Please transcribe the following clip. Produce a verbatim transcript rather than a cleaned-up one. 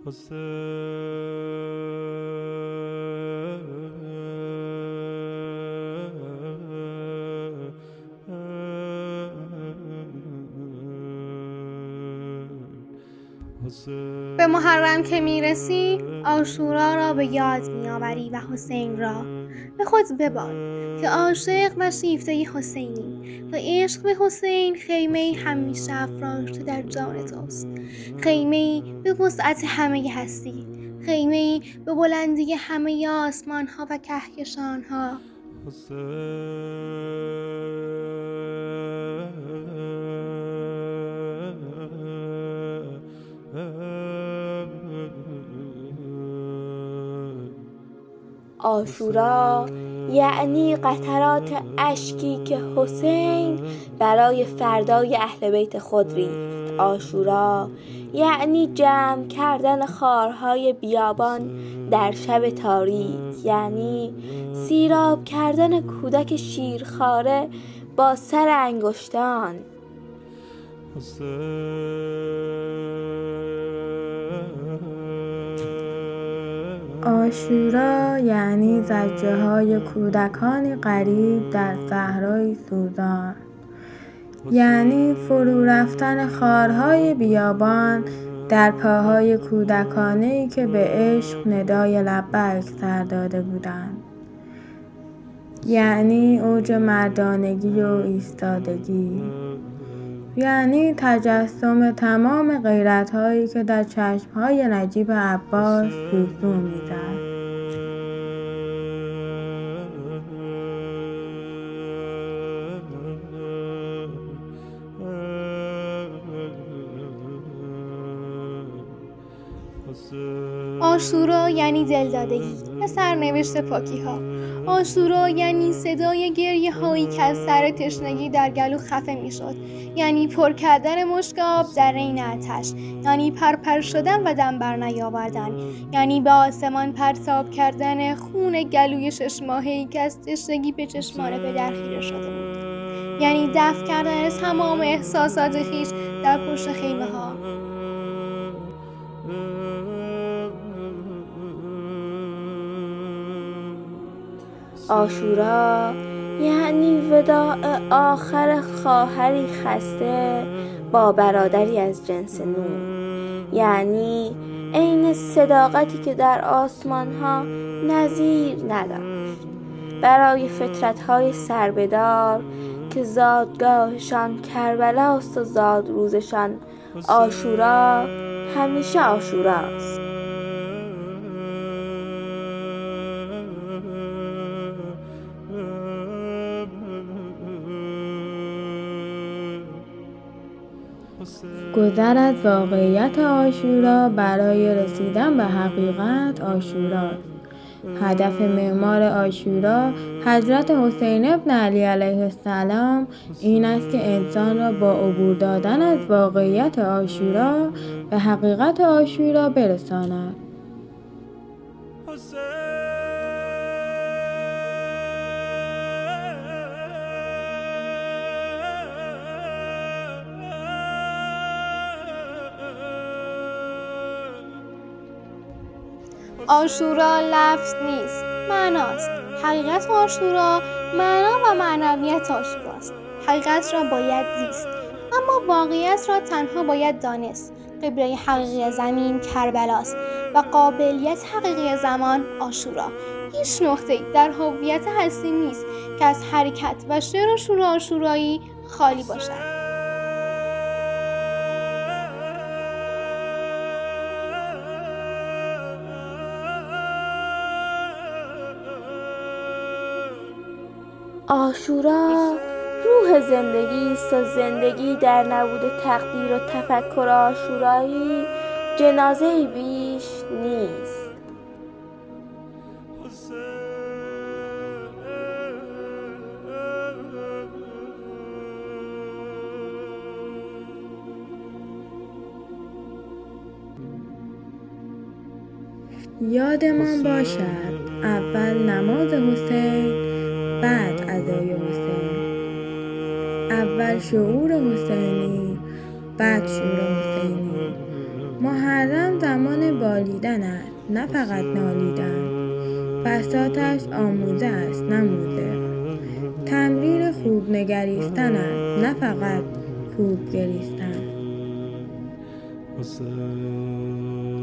به محرم که میرسی عاشورا را به یاد میآوری و حسین را. به خود ببال که عاشق و شیفته حسینی و عشق به حسین خیمه همیشه افراشته در جان توست، خیمه به وسعت همه هستی، خیمه به بلندی همه آسمان ها و کهکشان ها. عاشورا یعنی قطرات اشکی که حسین برای فردای اهل بیت خود ریخت. عاشورا یعنی جمع کردن خارهای بیابان در شب تاریک، یعنی سیراب کردن کودک شیرخواره با سر انگشتان. عاشورا یعنی زجه های کودکانی غریب در صحرای سوزان، یعنی فرو رفتن خارهای بیابان در پاهای کودکانه‌ای که به عشق ندای لبیک سر داده بودند، یعنی اوج مردانگی و ایستادگی، یعنی تجسم تمام غیرت‌هایی که در چشم‌های نجیب عباس سوسو می‌زد. عاشورا یعنی دلدادگی و سرنوشت پاکی ها. عاشورا یعنی صدای گریه هایی که از سر تشنگی در گلو خفه می شد، یعنی پر کردن مشک آب در عین آتش، یعنی پرپر شدن و دم بر نیاوردن، یعنی به آسمان پرتاب کردن خون گلوی شش ماهه‌ای که از تشنگی به چشمان پدر خیره شده بود، یعنی دفع کردن تمام احساسات خویش در پشت خیمه ها. عاشورا یعنی وداع آخر خواهری خسته با برادری از جنس نور، یعنی عین صداقتی که در آسمان ها نظیر نداشت برای فطرت‌های سربدار که زادگاهشان کربلاست و زادروزشان عاشورا همیشه عاشوراست. گذر از واقعیت عاشورا برای رسیدن به حقیقت عاشوراست. هدف معمار عاشورا حضرت حسین بن علی علیه السلام این است که انسان را با عبور دادن از واقعیت عاشورا به حقیقت عاشورا برساند. عاشورا لفظ نیست، معناست. حقیقت عاشورا معنا و معنویت عاشوراست. حقیقت را باید زیست، اما واقعیت را تنها باید دانست. قبله حقیقی زمین کربلاست و قابلیت حقیقی زمان عاشورا. هیچ نقطه‌ای در هویت هستی نیست که از حرکت و شعر و شور عاشورایی خالی باشد. عاشورا روح زندگی است و زندگی در نبود تقدیر و تفکر عاشورایی جنازه‌ای بیش نیست. یادمان باشد اول نماز حسین، بعد ادای حسین، اول شعور حسینی، بعد شور حسینی، محرم زمان بالیدن است، نه فقط نالیدن. بساطش آموزه است، نه موزه. تمرین خوب نگریستن است، نه فقط خوب گریستن.